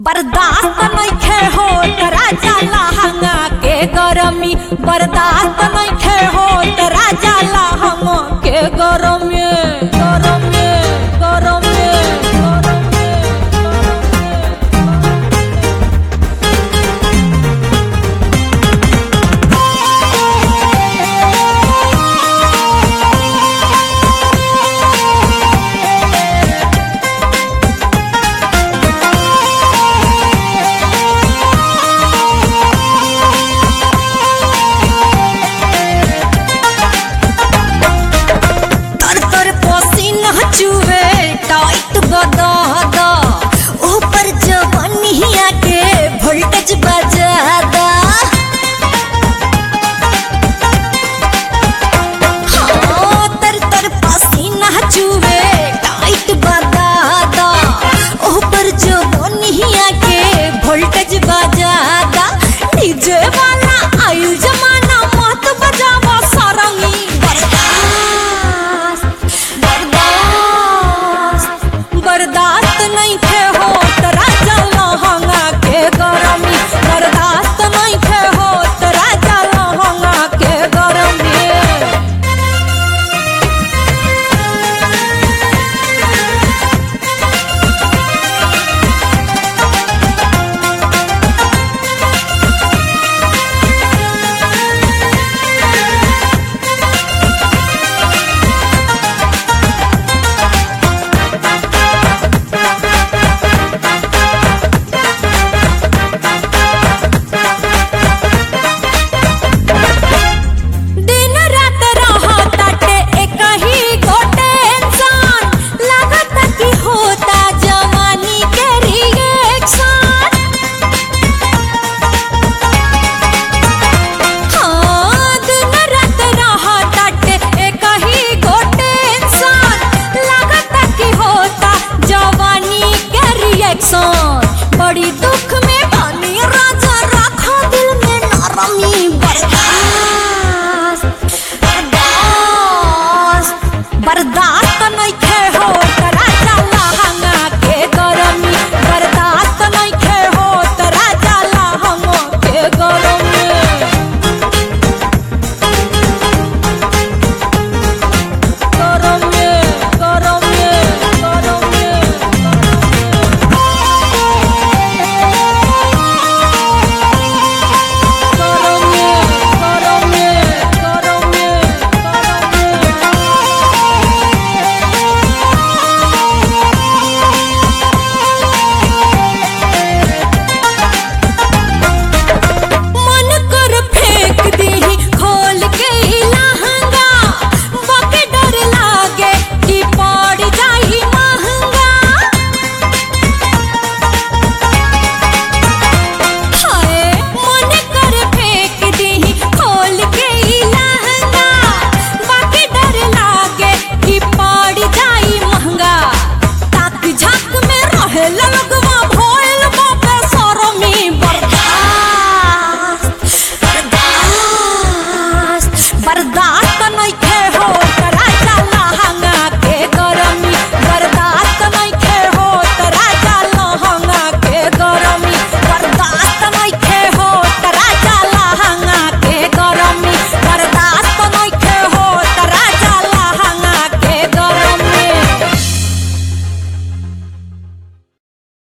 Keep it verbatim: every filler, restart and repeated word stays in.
बर्दाश्त नइखे होत राजा लहंगा के गरमी। बर्दाश्त नइखे होत राजा लहंगा के गरमी गरमी गरमी। टाइट बदा दा ऊपर जवानिया के वोल्टेज बजा दा। हाँ तर तर पसीना चुवे टाइट बदा दा ऊपर जवानिया के वोल्टेज बजा दा। डीजे वाला आयु जमाना मत बजावा सारंगी। बर्दाश्त नइखे होत राजा लहंगा के गरमी। बर्दाश्त नइखे होत राजा लहंगा के गरमी। बड़ी दुख में बानी राजा रखो दिल में नरमी। बर्दाश्त बर्दाश्त बर्दाश्त नइखे होत राजा लहंगा के गरमी। बर्दाश्त नइखे होत राजा लहंगा के गरमी। गरमी गरमी गरमी। लगवा भोर